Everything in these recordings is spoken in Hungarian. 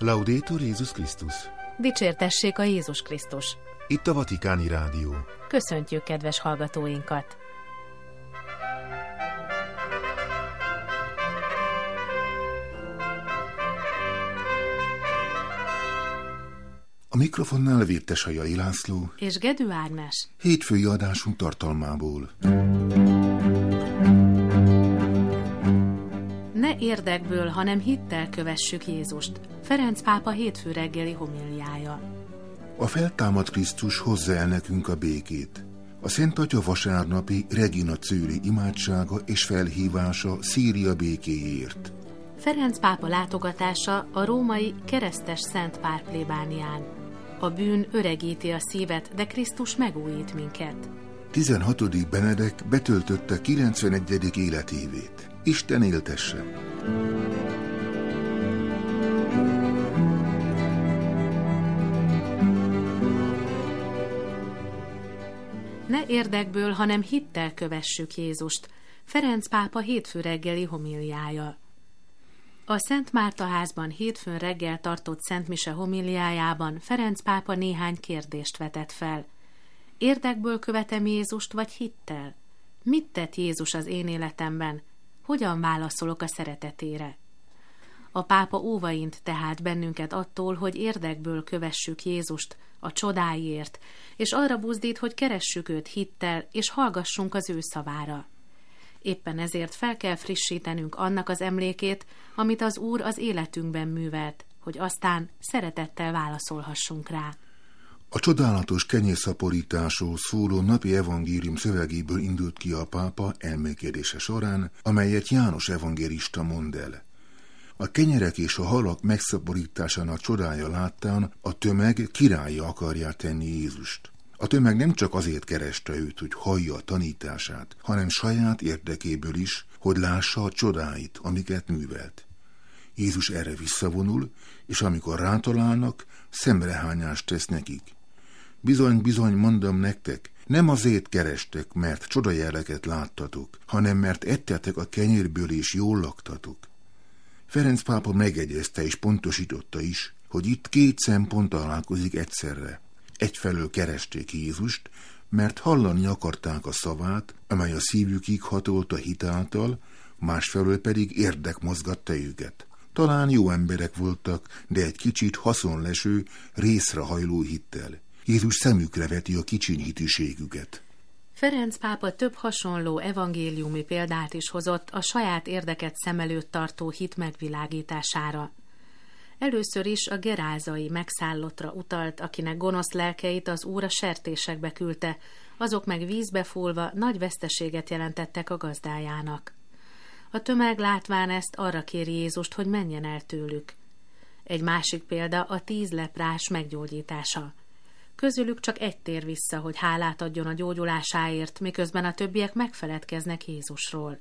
Laudetur Jézus Krisztus! Dicsértessék a Jézus Krisztus! Itt a Vatikáni Rádió. Köszöntjük kedves hallgatóinkat! A mikrofonnál Vértesajai László és Gedő Ágnes. Hétfői adásunk tartalmából. Ne érdekből, hanem hittel kövessük Jézust. Ferenc pápa hétfő reggeli homiliája. A feltámadt Krisztus hozza el nekünk a békét. A Szent Atya vasárnapi Regina Coeli imádsága és felhívása Szíria békéjéért. Ferenc pápa látogatása a római keresztes Szent Pál plébánián. A bűn öregíti a szívet, de Krisztus megújít minket. 16. Benedek betöltötte 91. életévét. Isten éltesse! Ne érdekből, hanem hittel kövessük Jézust. Ferenc pápa hétfő reggeli homiliája. A Szent Márta házban hétfőn reggel tartott Szent Mise homiliájában Ferenc pápa néhány kérdést vetett fel. Érdekből követem Jézust, vagy hittel? Mit tett Jézus az én életemben? Hogyan válaszolok a szeretetére? A pápa óvaint tehát bennünket attól, hogy érdekből kövessük Jézust a csodáiért, és arra buzdít, hogy keressük őt hittel, és hallgassunk az ő szavára. Éppen ezért fel kell frissítenünk annak az emlékét, amit az Úr az életünkben művelt, hogy aztán szeretettel válaszolhassunk rá. A csodálatos kenyérszaporításról szóló napi evangélium szövegéből indult ki a pápa elmélkedése során, amelyet János evangélista mond el. A kenyerek és a halak megszaporításának csodája láttán a tömeg királlyá akarja tenni Jézust. A tömeg nem csak azért kereste őt, hogy hallja a tanítását, hanem saját érdekéből is, hogy lássa a csodáit, amiket művelt. Jézus erre visszavonul, és amikor rátalálnak, szemrehányást tesz nekik. Bizony, bizony, mondom nektek, nem azért kerestek, mert csodajeleket láttatok, hanem mert ettetek a kenyérből és jól laktatok. Ferenc pápa megegyezte és pontosította is, hogy itt két szempont találkozik egyszerre. Egyfelől keresték Jézust, mert hallani akarták a szavát, amely a szívükig hatolt a hit által, másfelől pedig érdek mozgatta őket. Talán jó emberek voltak, de egy kicsit haszonleső, részrehajló hittel. Jézus szemükre veti a kicsiny hitűségüket. Ferenc pápa több hasonló evangéliumi példát is hozott a saját érdeket szem előtt tartó hit megvilágítására. Először is a gerázai megszállottra utalt, akinek gonosz lelkeit az Úr a sertésekbe küldte, azok meg vízbe fúlva nagy veszteséget jelentettek a gazdájának. A tömeg látván ezt arra kéri Jézust, hogy menjen el tőlük. Egy másik példa a 10 leprás meggyógyítása. Közülük csak egy tér vissza, hogy hálát adjon a gyógyulásáért, miközben a többiek megfeledkeznek Jézusról.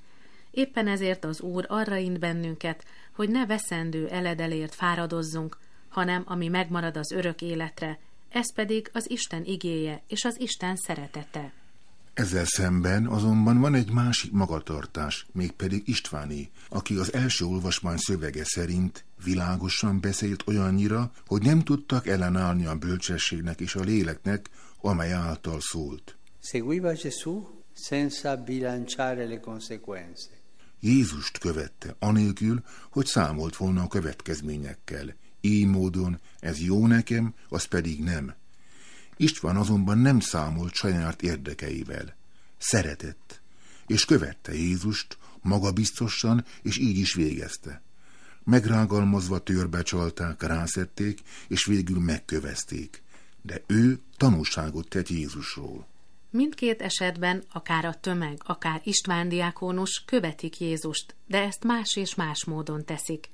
Éppen ezért az Úr arra int bennünket, hogy ne veszendő eledelért fáradozzunk, hanem ami megmarad az örök életre, ez pedig az Isten igéje és az Isten szeretete. Ezzel szemben azonban van egy másik magatartás, mégpedig Istváné, aki az első olvasmány szövege szerint világosan beszélt olyannyira, hogy nem tudtak ellenállni a bölcsességnek és a léleknek, amely által szólt. Seguiva Gesù senza bilanciare le conseguenze. Jézust követte, anélkül, hogy számolt volna a következményekkel. Így módon ez jó nekem, az pedig nem. István azonban nem számolt saját érdekeivel. Szeretett, és követte Jézust magabiztosan, és így is végezte. Megrágalmazva törbe csalták, rászették, és végül megkövezték. De ő tanúságot tett Jézusról. Mindkét esetben akár a tömeg, akár István diákónus követik Jézust, de ezt más és más módon teszik.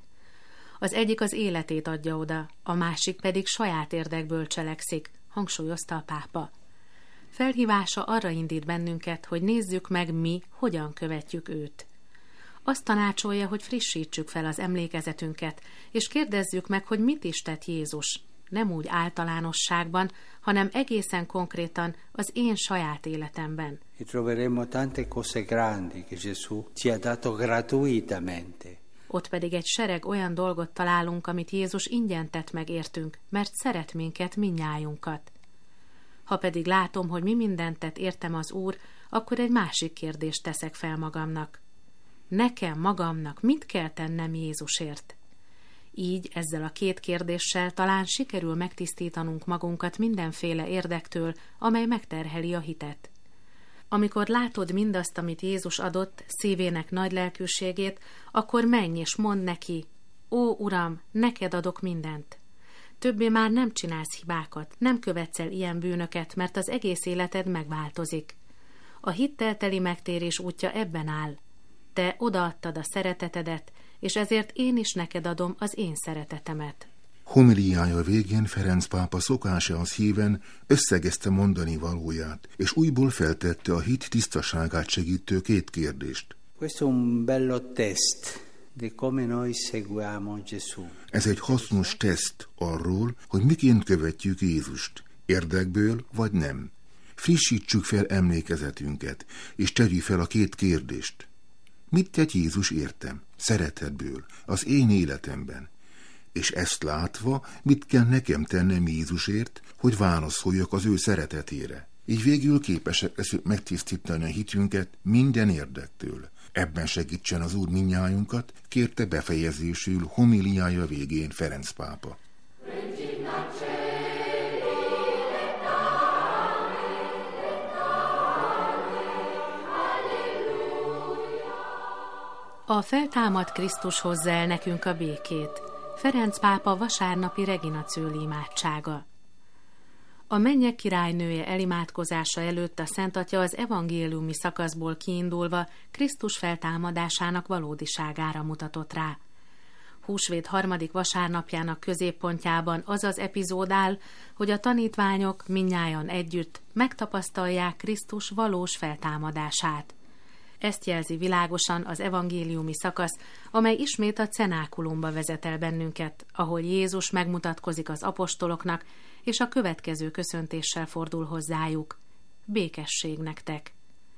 Az egyik az életét adja oda, a másik pedig saját érdekből cselekszik, hangsúlyozta a pápa. Felhívása arra indít bennünket, hogy nézzük meg mi, hogyan követjük őt. Azt tanácsolja, hogy frissítsük fel az emlékezetünket, és kérdezzük meg, hogy mit is tett Jézus, nem úgy általánosságban, hanem egészen konkrétan az én saját életemben. E troveremo tante cose grandi che Gesù ci ha dato gratuitamente. Ott pedig egy sereg olyan dolgot találunk, amit Jézus ingyen tett meg értünk, mert szeret minket, mindnyájunkat. Ha pedig látom, hogy mi mindent tett értem az Úr, akkor egy másik kérdést teszek fel magamnak. Nekem, magamnak mit kell tennem Jézusért? Így ezzel a két kérdéssel talán sikerül megtisztítanunk magunkat mindenféle érdektől, amely megterheli a hitet. Amikor látod mindazt, amit Jézus adott, szívének nagy lelkűségét, akkor menj és mondd neki, ó, Uram, neked adok mindent. Többé már nem csinálsz hibákat, nem követsz el ilyen bűnöket, mert az egész életed megváltozik. A hittel teli megtérés útja ebben áll. Te odaadtad a szeretetedet, és ezért én is neked adom az én szeretetemet. Homiliája végén Ferenc pápa szokásához híven összegezte mondani valóját, és újból feltette a hit tisztaságát segítő két kérdést. Questo è un bello test di come noi seguiamo Gesù. Ez egy hasznos teszt arról, hogy miként követjük Jézust, érdekből vagy nem. Frissítsük fel emlékezetünket, és tegyük fel a két kérdést. Mit tett Jézus értem, szeretetből, az én életemben? És ezt látva, mit kell nekem tennem Jézusért, hogy válaszoljak az ő szeretetére? Így végül képesek leszünk megtisztítani a hitünket minden érdektől. Ebben segítsen az Úr mindnyájunkat, kérte befejezésül homiliája végén Ferenc pápa. A feltámadt Krisztus hozza el nekünk a békét. Ferenc pápa vasárnapi Regina Coeli imádsága. A mennyek királynője elimádkozása előtt a Szent Atya az evangéliumi szakaszból kiindulva Krisztus feltámadásának valódiságára mutatott rá. Húsvét 3. vasárnapjának középpontjában az az epizód áll, hogy a tanítványok mindnyájan együtt megtapasztalják Krisztus valós feltámadását. Ezt jelzi világosan az evangéliumi szakasz, amely ismét a cenákulumba vezet el bennünket, ahol Jézus megmutatkozik az apostoloknak, és a következő köszöntéssel fordul hozzájuk. Békesség nektek!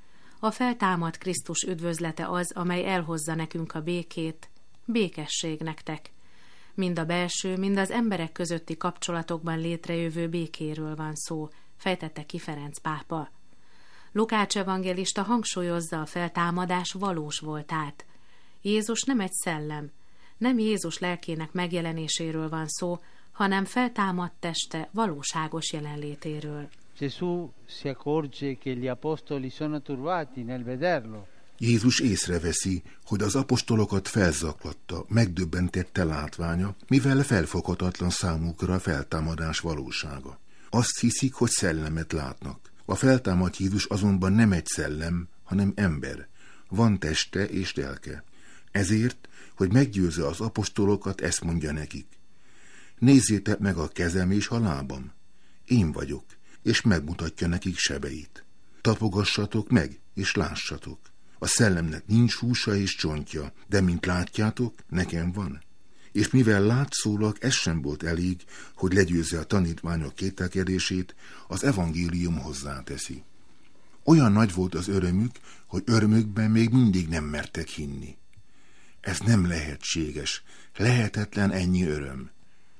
A feltámadt Krisztus üdvözlete az, amely elhozza nekünk a békét. Békesség nektek! Mind a belső, mind az emberek közötti kapcsolatokban létrejövő békéről van szó, fejtette ki Ferenc pápa. Lukács evangélista hangsúlyozza a feltámadás valós voltát. Jézus nem egy szellem, nem Jézus lelkének megjelenéséről van szó, hanem feltámadt teste valóságos jelenlétéről. Gesù si accorge che gli apostoli sono turbati nel vederlo. Jézus észreveszi, hogy az apostolokat felzaklatta, megdöbbentette látványa, mivel felfoghatatlan számukra a feltámadás valósága. Azt hiszik, hogy szellemet látnak. A feltámadt Jézus azonban nem egy szellem, hanem ember. Van teste és lelke. Ezért, hogy meggyőzze az apostolokat, ezt mondja nekik. Nézzétek meg a kezem és a lábam. Én vagyok, és megmutatja nekik sebeit. Tapogassatok meg, és lássatok. A szellemnek nincs húsa és csontja, de mint látjátok, nekem van. És mivel látszólag ez sem volt elég, hogy legyőzze a tanítványok kételkedését, az evangélium hozzáteszi. Olyan nagy volt az örömük, hogy örömükben még mindig nem mertek hinni. Ez nem lehetséges, lehetetlen ennyi öröm.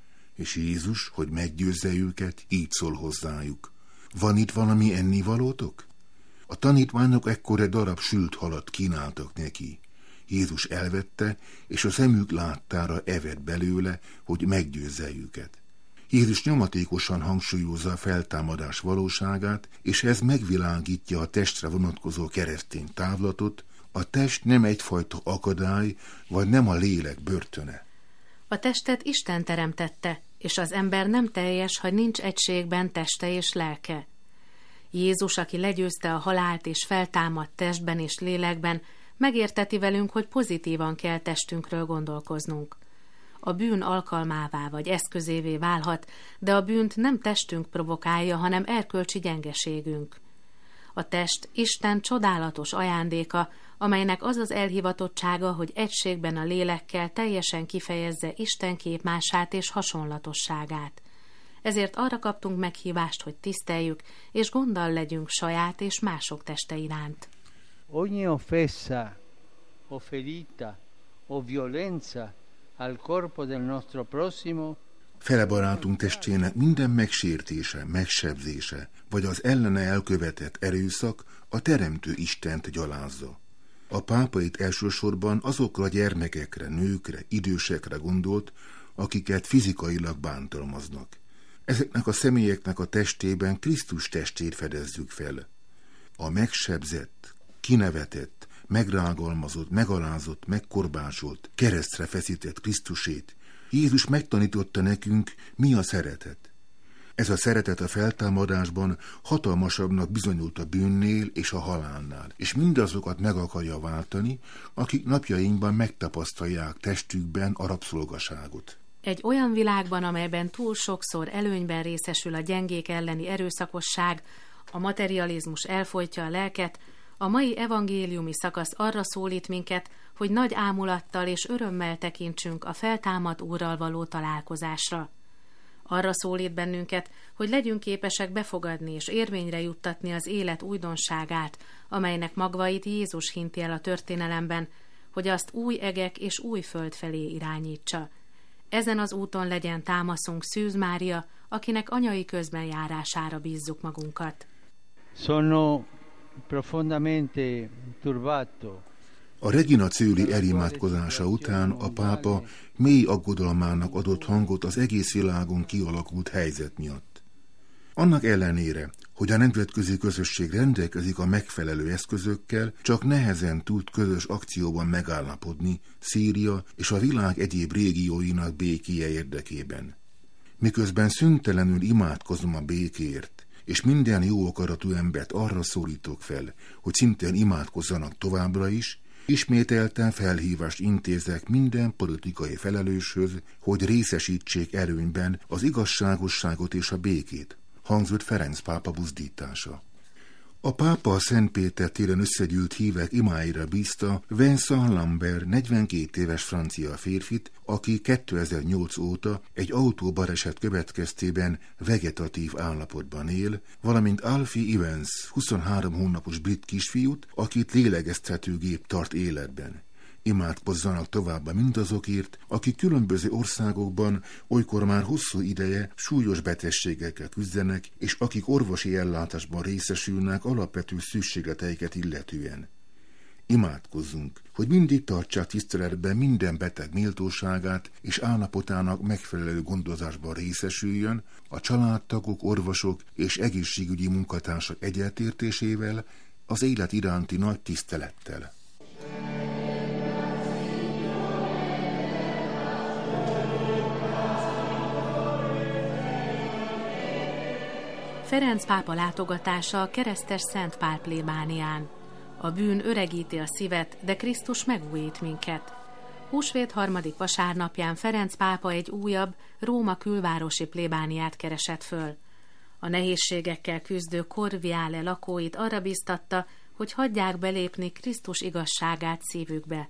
És Jézus, hogy meggyőzze őket, így szól hozzájuk. Van itt valami ennivalótok? A tanítványok ekkor egy darab sült halat kínáltak neki. Jézus elvette, és a szemük láttára evett belőle, hogy meggyőzze őket. Jézus nyomatékosan hangsúlyozza a feltámadás valóságát, és ez megvilágítja a testre vonatkozó keresztény távlatot, a test nem egyfajta akadály, vagy nem a lélek börtöne. A testet Isten teremtette, és az ember nem teljes, ha nincs egységben teste és lelke. Jézus, aki legyőzte a halált és feltámadt testben és lélekben, megérteti velünk, hogy pozitívan kell testünkről gondolkoznunk. A bűn alkalmává vagy eszközévé válhat, de a bűnt nem testünk provokálja, hanem erkölcsi gyengeségünk. A test Isten csodálatos ajándéka, amelynek az az elhivatottsága, hogy egységben a lélekkel teljesen kifejezze Isten képmását és hasonlatosságát. Ezért arra kaptunk meghívást, hogy tiszteljük, és gonddal legyünk saját és mások teste iránt. Ogni offesa o ferita o violenza al corpo del nostro prossimo, fele barátunk testének minden megsértése, megsebzése, vagy az ellene elkövetett erőszak a Teremtő Istent gyalázza. A pápa itt elsősorban azokra a gyermekekre, nőkre, idősekre gondolt, akiket fizikailag bántalmaznak. Ezeknek a személyeknek a testében Krisztus testét fedezzük fel. A megsebzett, kinevetett, megrágalmazott, megalázott, megkorbácsolt, keresztre feszített Krisztusét Jézus megtanította nekünk, mi a szeretet. Ez a szeretet a feltámadásban hatalmasabbnak bizonyult a bűnnél és a halálnál, és mindazokat meg akarja váltani, akik napjainkban megtapasztalják testükben a rabszolgaságot. Egy olyan világban, amelyben túl sokszor előnyben részesül a gyengék elleni erőszakosság, a materializmus elfojtja a lelket, a mai evangéliumi szakasz arra szólít minket, hogy nagy ámulattal és örömmel tekintsünk a feltámadt Úrral való találkozásra. Arra szólít bennünket, hogy legyünk képesek befogadni és érvényre juttatni az élet újdonságát, amelynek magvait Jézus hinti el a történelemben, hogy azt új egek és új föld felé irányítsa. Ezen az úton legyen támaszunk Szűz Mária, akinek anyai közbenjárására bízzuk magunkat. Sono profondamente turbato. A Regina Coeli elimádkozása után a pápa mély aggodalmának adott hangot az egész világon kialakult helyzet miatt. Annak ellenére, hogy a nemzetközi közösség rendelkezik a megfelelő eszközökkel, csak nehezen tud közös akcióban megállapodni Szíria és a világ egyéb régióinak békéje érdekében. Miközben szüntelenül imádkozom a békért, és minden jó akaratú embert arra szólítok fel, hogy szintén imádkozzanak továbbra is, ismételten felhívást intézek minden politikai felelőshöz, hogy részesítsék előnyben az igazságosságot és a békét, hangzott Ferenc pápa buzdítása. A pápa a Szent Péter téren összegyűlt hívek imáira bízta Vincent Lambert 42 éves francia férfit, aki 2008 óta egy autóbaleset következtében vegetatív állapotban él, valamint Alfie Evans 23 hónapos brit kisfiút, akit lélegeztetőgép tart életben. Imádkozzanak továbbá mindazokért, akik különböző országokban olykor már hosszú ideje súlyos betegségekkel küzdenek, és akik orvosi ellátásban részesülnek alapvető szükségleteiket illetően. Imádkozzunk, hogy mindig tartsák tiszteletben minden beteg méltóságát, és állapotának megfelelő gondozásban részesüljön, a családtagok, orvosok és egészségügyi munkatársak egyetértésével, az élet iránti nagy tisztelettel. Ferenc pápa látogatása a keresztes Szent Pál plébánián. A bűn öregíti a szívet, de Krisztus megújít minket. Húsvét 3. vasárnapján Ferenc pápa egy újabb, Róma külvárosi plébániát keresett föl. A nehézségekkel küzdő Corviale lakóit arra biztatta, hogy hagyják belépni Krisztus igazságát szívükbe.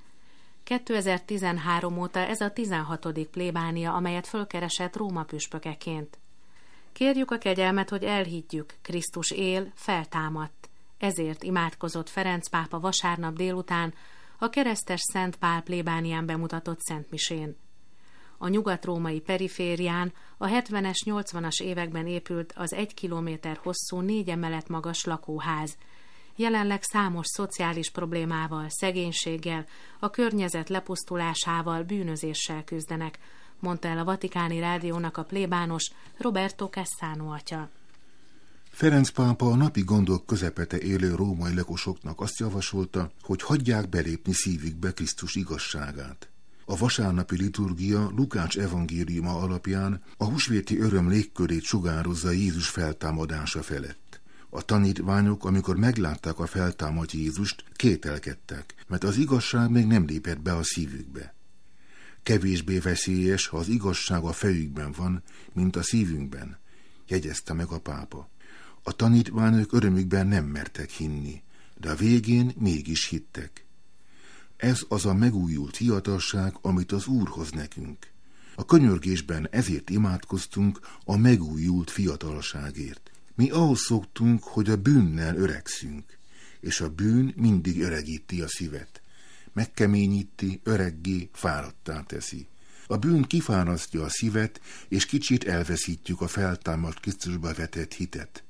2013 óta ez a 16. plébánia, amelyet fölkeresett Róma püspökeként. Kérjük a kegyelmet, hogy elhiggyük, Krisztus él, feltámadt. Ezért imádkozott Ferenc pápa vasárnap délután a keresztes Szent Pál plébánián bemutatott szentmisén. A nyugat-római periférián a 70-es, 80-as években épült az 1 kilométer hosszú 4 emelet magas lakóház. Jelenleg számos szociális problémával, szegénységgel, a környezet lepusztulásával, bűnözéssel küzdenek, mondta el a Vatikáni Rádiónak a plébános Roberto Cassano atya. Ferenc pápa a napi gondok közepete élő római lakosoknak azt javasolta, hogy hagyják belépni szívükbe Krisztus igazságát. A vasárnapi liturgia Lukács evangéliuma alapján a húsvéti öröm légkörét sugározza Jézus feltámadása felett. A tanítványok, amikor meglátták a feltámadt Jézust, kételkedtek, mert az igazság még nem lépett be a szívükbe. Kevésbé veszélyes, ha az igazság a fejükben van, mint a szívünkben, jegyezte meg a pápa. A tanítványok örömükben nem mertek hinni, de a végén mégis hittek. Ez az a megújult fiatalság, amit az Úr hoz nekünk. A könyörgésben ezért imádkoztunk a megújult fiatalságért. Mi ahhoz szoktunk, hogy a bűnnel öregszünk, és a bűn mindig öregíti a szívet, megkeményíti, öreggé, fáradttá teszi. A bűn kifárasztja a szívet, és kicsit elveszítjük a feltámadt Krisztusba vetett hitet.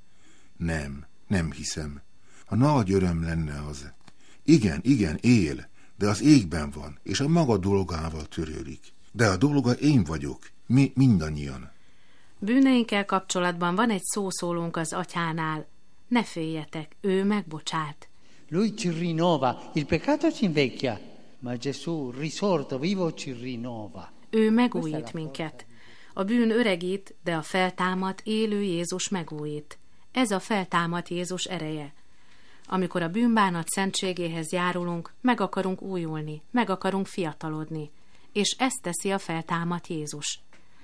Nem hiszem. Ha nagy öröm lenne az. Igen, él, de az égben van, és a maga dolgával törődik. De a dolga én vagyok, mi mindannyian. Bűneinkkel kapcsolatban van egy szószólónk az Atyánál. Ne féljetek, ő megbocsát. Lui ci rinnova, il peccato ci invecchia, ma Gesù risorto vivo ci rinnova. Ő megújít minket. A bűn öregít, de a feltámadt, élő Jézus megújít. Ez a feltámadt Jézus ereje. Amikor a bűnbánat szentségéhez járulunk, meg akarunk újulni, meg akarunk fiatalodni. És ezt teszi a feltámadt Jézus.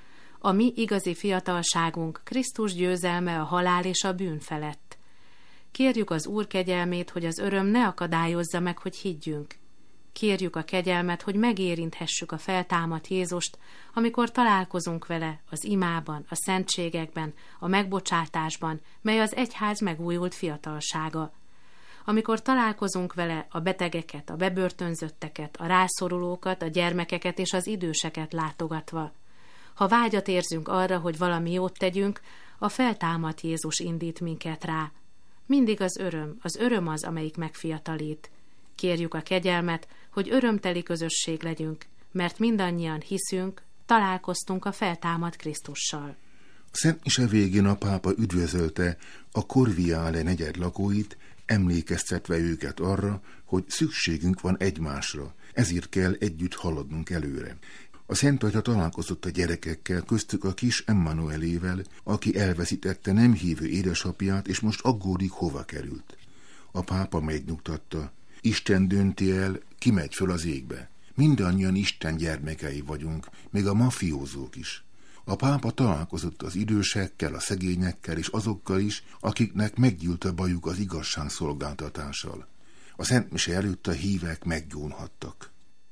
A mi igazi fiatalságunk Krisztus győzelme a halál és a bűn felett. Kérjük az Úr kegyelmét, hogy az öröm ne akadályozza meg, hogy higgyünk. Kérjük a kegyelmet, hogy megérinthessük a feltámadt Jézust, amikor találkozunk vele az imában, a szentségekben, a megbocsátásban, mely az egyház megújult fiatalsága. Amikor találkozunk vele a betegeket, a bebörtönzötteket, a rászorulókat, a gyermekeket és az időseket látogatva. Ha vágyat érzünk arra, hogy valami jót tegyünk, a feltámadt Jézus indít minket rá. Mindig az öröm az, amelyik megfiatalít. Kérjük a kegyelmet, hogy örömteli közösség legyünk, mert mindannyian hiszünk, találkoztunk a feltámadt Krisztussal. Szent mise végén a pápa üdvözölte a Corviale negyed lakóit, emlékeztetve őket arra, hogy szükségünk van egymásra, ezért kell együtt haladnunk előre. A Szent Atya találkozott a gyerekekkel, köztük a kis Emmanuelével, aki elveszítette nem hívő édesapját, és most aggódik, hova került. A pápa megnyugtatta. Isten dönti el, ki megy föl az égbe. Mindannyian Isten gyermekei vagyunk, még a mafiózók is. A pápa találkozott az idősekkel, a szegényekkel és azokkal is, akiknek meggyűlt a bajuk az igazság szolgáltatással. A Szent Mise előtt a hívek meggyónhattak.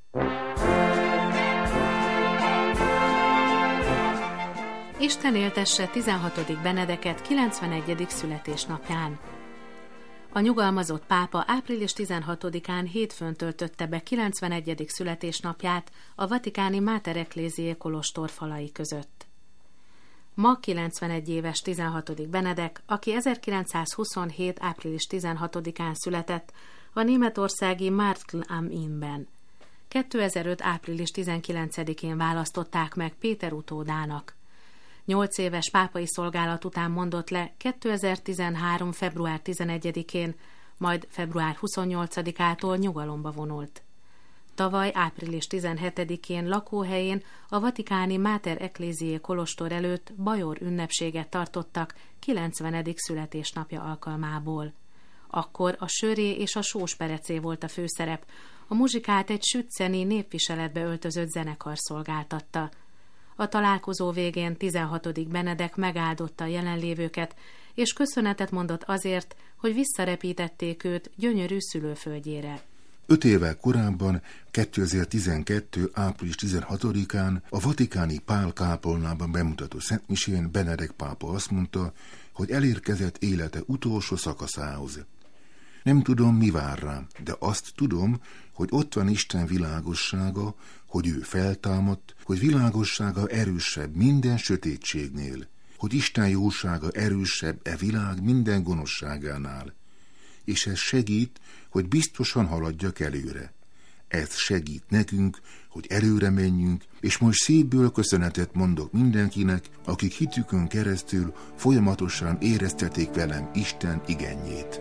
Isten éltesse 16. Benedeket 91. születésnapján. A nyugalmazott pápa április 16-án hétfőn töltötte be 91. születésnapját a vatikáni Mater Ecclesiae kolostor falai között. Ma 91 éves 16. Benedek, aki 1927. április 16-án született a németországi Marktl am Innben. 2005. április 19-én választották meg Péter utódának. 8 éves pápai szolgálat után mondott le 2013. február 11-én, majd február 28-ától nyugalomba vonult. Tavaly április 17-én lakóhelyén a vatikáni Mater Ecclesiae kolostor előtt bajor ünnepséget tartottak 90. születésnapja alkalmából. Akkor a söré és a sósperecé volt a főszerep, a muzsikát egy sützeni népviseletbe öltözött zenekar szolgáltatta. A találkozó végén 16. Benedek megáldotta a jelenlévőket, és köszönetet mondott azért, hogy visszarepítették őt gyönyörű szülőföldjére. 5 évvel korábban, 2012. április 16-án a vatikáni Pál kápolnában bemutatott szentmisén Benedek pápa azt mondta, hogy elérkezett élete utolsó szakaszához. Nem tudom, mi vár rám, de azt tudom, hogy ott van Isten világossága, hogy ő feltámadt, hogy világossága erősebb minden sötétségnél, hogy Isten jósága erősebb e világ minden gonoszságánál. És ez segít, hogy biztosan haladjak előre. Ez segít nekünk, hogy előre menjünk, és most szívből köszönetet mondok mindenkinek, akik hitükön keresztül folyamatosan éreztetik velem Isten igenjét.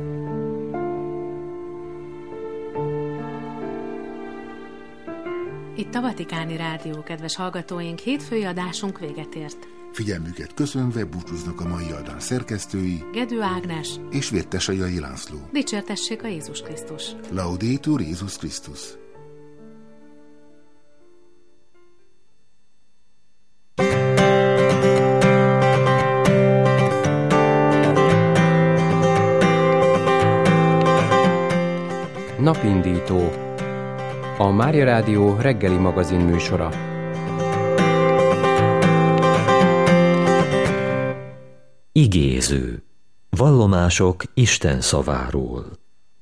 Itt a Vatikáni Rádió, kedves hallgatóink, hétfői adásunk véget ért. Figyelmüket köszönve búcsúznak a mai adás szerkesztői Gedő Ágnes és Vértesajai László. Dicsértessék a Jézus Krisztus! Laudetur Jézus Krisztus! Napindító, a Mária Rádió reggeli magazin műsora. Igéző. Vallomások Isten szaváról.